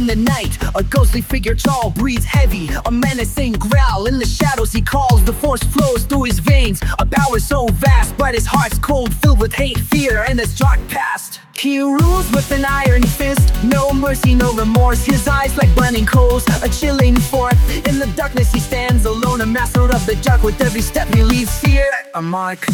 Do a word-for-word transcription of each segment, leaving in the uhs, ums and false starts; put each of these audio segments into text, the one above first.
in the night, a ghostly figure tall breathes heavy, a menacing growl. In the shadows he calls, the force flows through his veins, a power so vast, but his heart's cold, filled with hate, fear, and his dark past. He rules with an iron fist, no mercy, no remorse. His eyes like burning coals, a chilling force. In the darkness he stands alone, a master of the dark. With every step he leaves fear a mark.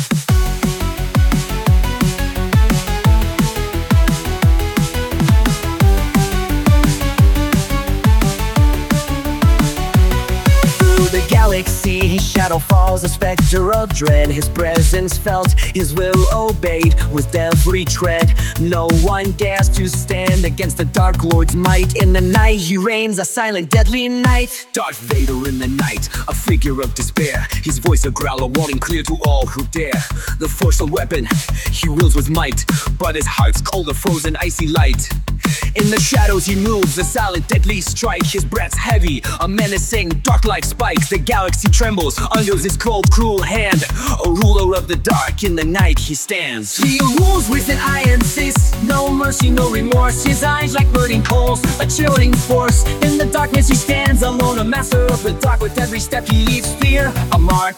The galaxy, his shadow falls, a specter of dread. His presence felt, his will obeyed with every tread. No one dares to stand against the Dark Lord's might. In the night he reigns, a silent, deadly night. Darth Vader in the night, a figure of despair. His voice a growl, a warning clear to all who dare. The Force a weapon, he wields with might, but his heart's cold, a frozen icy light. In the shadows he moves, a silent deadly strike. His breath's heavy, a menacing dark like spikes. The galaxy trembles under his cold cruel hand, a ruler of the dark. In the night he stands. He rules with an iron fist, no mercy, no remorse. His eyes like burning coals, a chilling force. In the darkness he stands alone, a master of the dark. With every step he leaves fear a mark.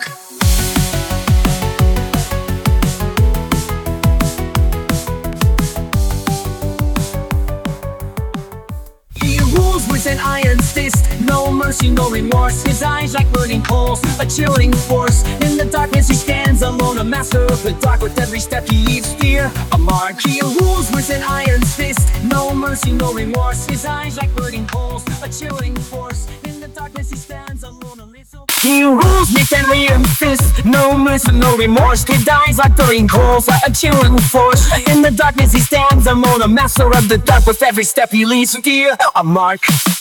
With an iron fist, no mercy, no remorse. His eyes like burning coals, a chilling force. In the darkness he stands alone, a master of the dark. With every step he leaves fear a mark. He rules with an iron fist, no mercy, no remorse. His eyes like burning coals, a chilling force. In the darkness he stands alone, a little. He rules with an iron fist, no mercy, no remorse. His eyes like burning coals, a chilling force. In the darkness he stands alone, a master of the dark. With every step he leaves fear a mark.